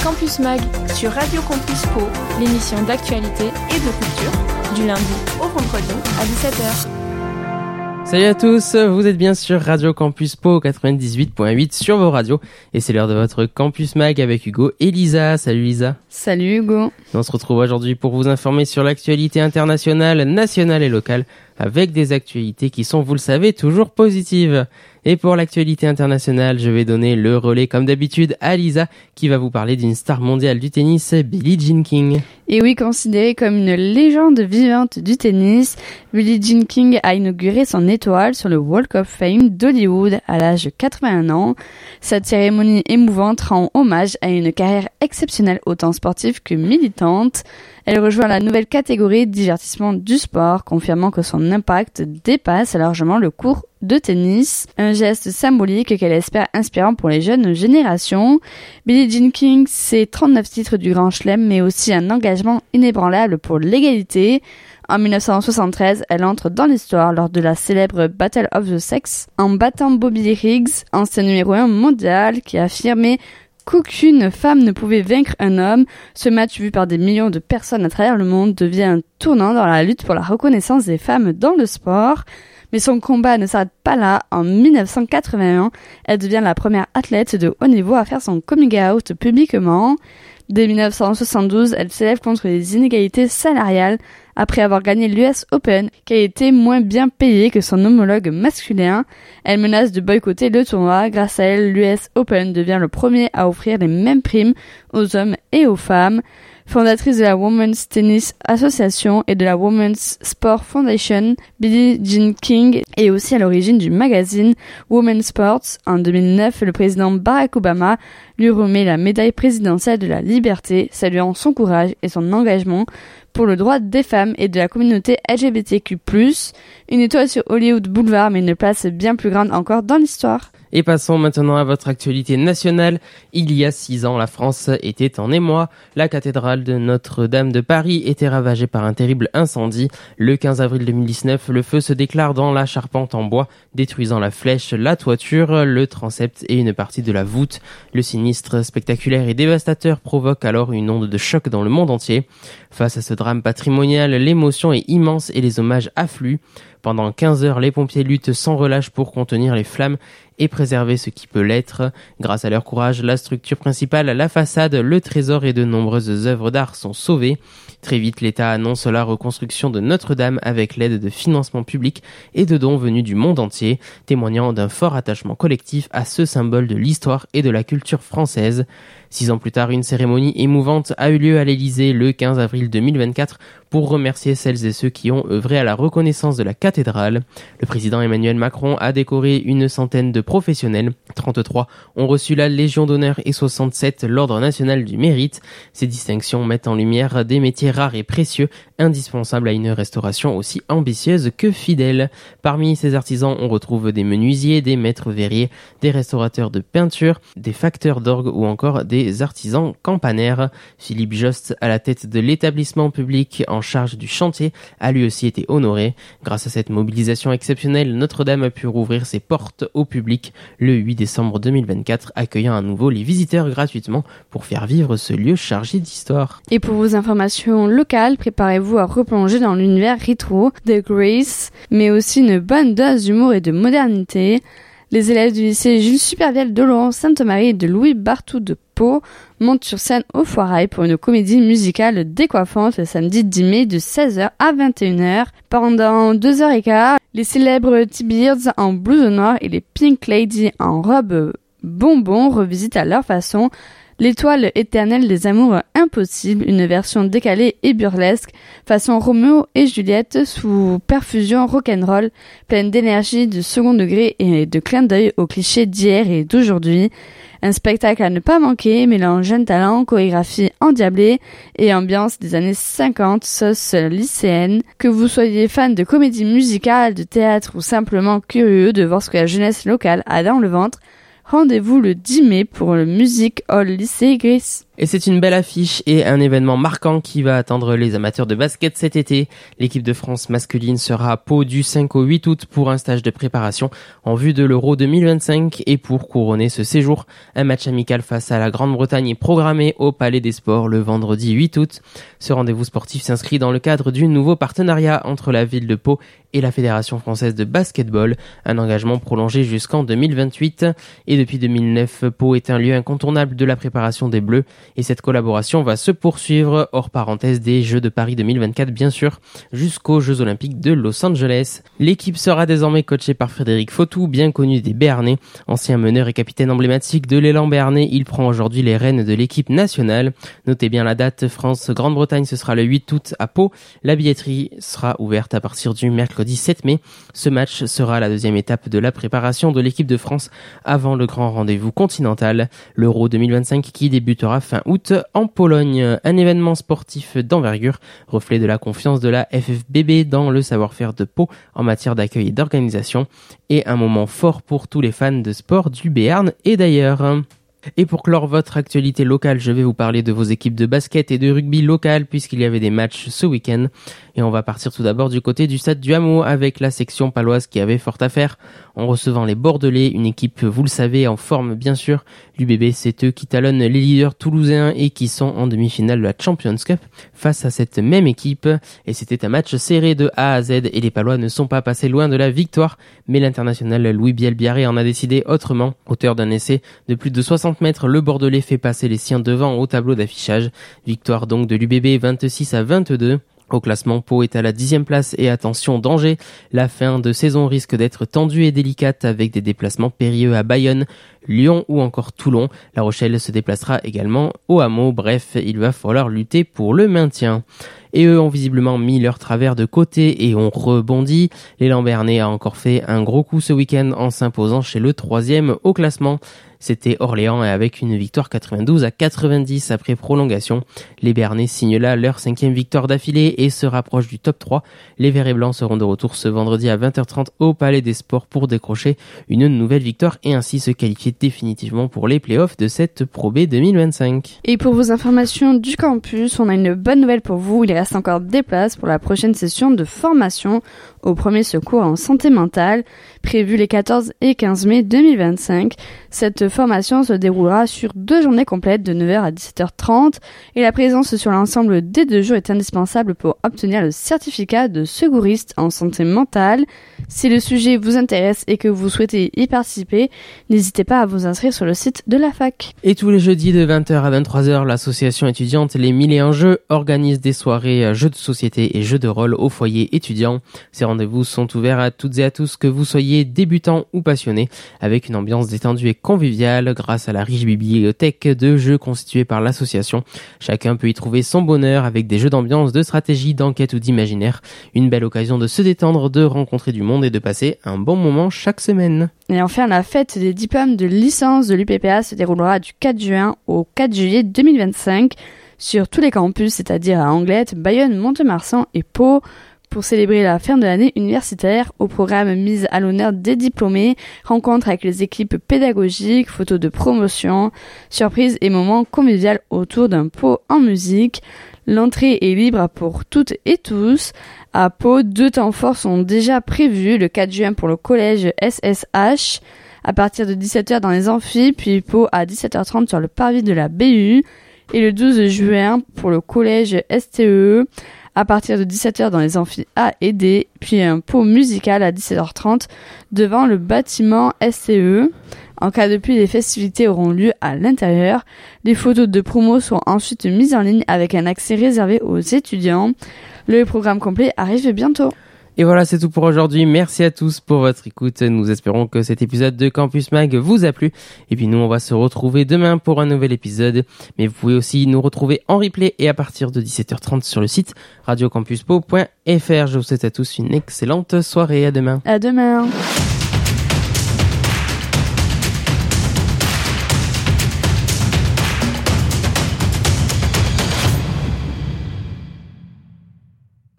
Campus Mag sur Radio Campus Pau, l'émission d'actualité et de culture, du lundi au vendredi à 17h. Salut à tous, vous êtes bien sur Radio Campus Pau 98.8 sur vos radios et c'est l'heure de votre Campus Mag avec Hugo et Lisa. Salut Lisa. Salut Hugo. On se retrouve aujourd'hui pour vous informer sur l'actualité internationale, nationale et locale avec des actualités qui sont, vous le savez, toujours positives. Et pour l'actualité internationale, je vais donner le relais comme d'habitude à Lisa qui va vous parler d'une star mondiale du tennis, Billie Jean King. Et oui, considérée comme une légende vivante du tennis, Billie Jean King a inauguré son étoile sur le Walk of Fame d'Hollywood à l'âge de 81 ans. Cette cérémonie émouvante rend hommage à une carrière exceptionnelle autant sportive que militante. Elle rejoint la nouvelle catégorie divertissement du sport, confirmant que son impact dépasse largement le court de tennis, un geste symbolique qu'elle espère inspirant pour les jeunes générations. Billie Jean King, c'est 39 titres du Grand Chelem, mais aussi un engagement inébranlable pour l'égalité. En 1973, elle entre dans l'histoire lors de la célèbre Battle of the Sexes, en battant Bobby Riggs, ancien numéro 1 mondial, qui a affirmé qu'aucune femme ne pouvait vaincre un homme. Ce match vu par des millions de personnes à travers le monde devient un tournant dans la lutte pour la reconnaissance des femmes dans le sport. Mais son combat ne s'arrête pas là. En 1981, elle devient la première athlète de haut niveau à faire son coming out publiquement. Dès 1972, elle s'élève contre les inégalités salariales après avoir gagné l'US Open, qui a été moins bien payée que son homologue masculin. Elle menace de boycotter le tournoi. Grâce à elle, l'US Open devient le premier à offrir les mêmes primes aux hommes et aux femmes. Fondatrice de la Women's Tennis Association et de la Women's Sport Foundation, Billie Jean King est aussi à l'origine du magazine Women's Sports. En 2009, le président Barack Obama lui remet la médaille présidentielle de la liberté, saluant son courage et son engagement pour le droit des femmes et de la communauté LGBTQ+. Une étoile sur Hollywood Boulevard, mais une place bien plus grande encore dans l'histoire. Et passons maintenant à votre actualité nationale. Il y a 6 ans, la France était en émoi. La cathédrale de Notre-Dame de Paris était ravagée par un terrible incendie. Le 15 avril 2019, le feu se déclare dans la charpente en bois, détruisant la flèche, la toiture, le transept et une partie de la voûte. Le sinistre spectaculaire et dévastateur provoque alors une onde de choc dans le monde entier. Face à ce drame patrimonial, l'émotion est immense et les hommages affluent. Pendant 15 heures, les pompiers luttent sans relâche pour contenir les flammes et préserver ce qui peut l'être. Grâce à leur courage, la structure principale, la façade, le trésor et de nombreuses œuvres d'art sont sauvés. Très vite, l'État annonce la reconstruction de Notre-Dame avec l'aide de financements publics et de dons venus du monde entier, témoignant d'un fort attachement collectif à ce symbole de l'histoire et de la culture française. 6 ans plus tard, une cérémonie émouvante a eu lieu à l'Élysée le 15 avril 2024 pour remercier celles et ceux qui ont œuvré à la reconnaissance de la cathédrale. Le président Emmanuel Macron a décoré une centaine de professionnels. 33 ont reçu la Légion d'honneur et 67 l'Ordre national du mérite. Ces distinctions mettent en lumière des métiers rares et précieux, indispensables à une restauration aussi ambitieuse que fidèle. Parmi ces artisans, on retrouve des menuisiers, des maîtres verriers, des restaurateurs de peinture, des facteurs d'orgue ou encore des artisans campanaires. Philippe Jost, à la tête de l'établissement public en charge du chantier, a lui aussi été honoré. Grâce à cette mobilisation exceptionnelle, Notre-Dame a pu rouvrir ses portes au public le 8 décembre 2024, accueillant à nouveau les visiteurs gratuitement pour faire vivre ce lieu chargé d'histoire. Et pour vos informations locales, préparez-vous à replonger dans l'univers rétro de Grace, mais aussi une bonne dose d'humour et de modernité. Les élèves du lycée Jules Supervielle de Laurent-Sainte-Marie et de Louis Barthou de Pau montent sur scène au Foirail pour une comédie musicale décoiffante le samedi 10 mai de 16h à 21h. Pendant 2h15, les célèbres T-Beards en blouse noire et les Pink Lady en robe bonbon revisitent à leur façon l'étoile éternelle des amours impossibles, une version décalée et burlesque, façon Roméo et Juliette sous perfusion rock'n'roll, pleine d'énergie, de second degré et de clin d'œil aux clichés d'hier et d'aujourd'hui. Un spectacle à ne pas manquer, mélange jeunes talents, chorégraphie endiablée et ambiance des années 50, sauce lycéenne. Que vous soyez fan de comédie musicale, de théâtre ou simplement curieux de voir ce que la jeunesse locale a dans le ventre, rendez-vous le 10 mai pour le Music Hall Lycée Gris. Et c'est une belle affiche et un événement marquant qui va attendre les amateurs de basket cet été. L'équipe de France masculine sera à Pau du 5 au 8 août pour un stage de préparation en vue de l'Euro 2025 et pour couronner ce séjour, un match amical face à la Grande-Bretagne est programmé au Palais des Sports le vendredi 8 août. Ce rendez-vous sportif s'inscrit dans le cadre du nouveau partenariat entre la ville de Pau et la Fédération française de basketball, un engagement prolongé jusqu'en 2028. Et depuis 2009, Pau est un lieu incontournable de la préparation des Bleus. Et cette collaboration va se poursuivre, hors parenthèse des Jeux de Paris 2024 bien sûr, jusqu'aux Jeux Olympiques de Los Angeles. L'équipe sera désormais coachée par Frédéric Fautou, bien connu des Béarnais. Ancien meneur et capitaine emblématique de l'élan béarnais, il prend aujourd'hui les rênes de l'équipe nationale. Notez bien la date, France-Grande-Bretagne, ce sera le 8 août à Pau. La billetterie sera ouverte à partir du mercredi 7 mai. Ce match sera la deuxième étape de la préparation de l'équipe de France avant le grand rendez-vous continental, l'Euro 2025 qui débutera fin août en Pologne. Un événement sportif d'envergure, reflet de la confiance de la FFBB dans le savoir-faire de Pau en matière d'accueil et d'organisation, et un moment fort pour tous les fans de sport du Béarn et d'ailleurs. Et pour clore votre actualité locale, je vais vous parler de vos équipes de basket et de rugby locales puisqu'il y avait des matchs ce week-end. Et on va partir tout d'abord du côté du stade du Hameau avec la section paloise qui avait fort à faire en recevant les Bordelais, une équipe, vous le savez, en forme bien sûr. L'UBB, c'est eux qui talonnent les leaders toulousains et qui sont en demi-finale de la Champions Cup face à cette même équipe. Et c'était un match serré de A à Z et les Palois ne sont pas passés loin de la victoire. Mais l'international Louis Bielbiarré en a décidé autrement. Auteur d'un essai de plus de 60 mètres, le Bordelais fait passer les siens devant au tableau d'affichage. Victoire donc de l'UBB 26-22. Au classement, Pau est à la 10e place et attention danger, la fin de saison risque d'être tendue et délicate avec des déplacements périlleux à Bayonne, Lyon ou encore Toulon. La Rochelle se déplacera également au Hameau, bref, il va falloir lutter pour le maintien. Et eux ont visiblement mis leur travers de côté et ont rebondi. L'élan béarnais a encore fait un gros coup ce week-end en s'imposant chez le 3e au classement. C'était Orléans et avec une victoire 92-90 après prolongation. Les Béarnais signent là leur 5e victoire d'affilée et se rapprochent du top 3. Les Verts et Blancs seront de retour ce vendredi à 20h30 au Palais des Sports pour décrocher une nouvelle victoire et ainsi se qualifier définitivement pour les playoffs de cette Pro B 2025. Et pour vos informations du campus, on a une bonne nouvelle pour vous. Il reste encore des places pour la prochaine session de formation au premier secours en santé mentale, prévue les 14 et 15 mai 2025. Cette formation se déroulera sur 2 journées complètes de 9h à 17h30 et la présence sur l'ensemble des 2 jours est indispensable pour obtenir le certificat de secouriste en santé mentale. Si le sujet vous intéresse et que vous souhaitez y participer, n'hésitez pas à vous inscrire sur le site de la fac. Et tous les jeudis de 20h à 23h, l'association étudiante Les 1000 et un Jeux organise des soirées jeux de société et jeux de rôle au foyer étudiant. Ces rendez-vous sont ouverts à toutes et à tous, que vous soyez débutants ou passionnés, avec une ambiance détendue et conviviale grâce à la riche bibliothèque de jeux constituée par l'association. Chacun peut y trouver son bonheur avec des jeux d'ambiance, de stratégie, d'enquête ou d'imaginaire. Une belle occasion de se détendre, de rencontrer du monde et de passer un bon moment chaque semaine. Et enfin, la fête des diplômes de licence de l'UPPA se déroulera du 4 juin au 4 juillet 2025 sur tous les campus, c'est-à-dire à Anglette, Bayonne, Mont-de-Marsan et Pau. Pour célébrer la fin de l'année universitaire, au programme mise à l'honneur des diplômés, rencontres avec les équipes pédagogiques, photos de promotion, surprises et moments conviviaux autour d'un pot en musique. L'entrée est libre pour toutes et tous. À Pau, 2 temps forts sont déjà prévus, le 4 juin pour le collège SSH, à partir de 17h dans les amphis, puis Pau à 17h30 sur le parvis de la BU, et le 12 juin pour le collège STE, à partir de 17h dans les amphis A et D, puis un pot musical à 17h30 devant le bâtiment STE. En cas de pluie, les festivités auront lieu à l'intérieur. Les photos de promo seront ensuite mises en ligne avec un accès réservé aux étudiants. Le programme complet arrive bientôt. Et voilà, c'est tout pour aujourd'hui. Merci à tous pour votre écoute. Nous espérons que cet épisode de Campus Mag vous a plu. Et puis nous, on va se retrouver demain pour un nouvel épisode. Mais vous pouvez aussi nous retrouver en replay et à partir de 17h30 sur le site radiocampuspo.fr. Je vous souhaite à tous une excellente soirée. À demain. À demain.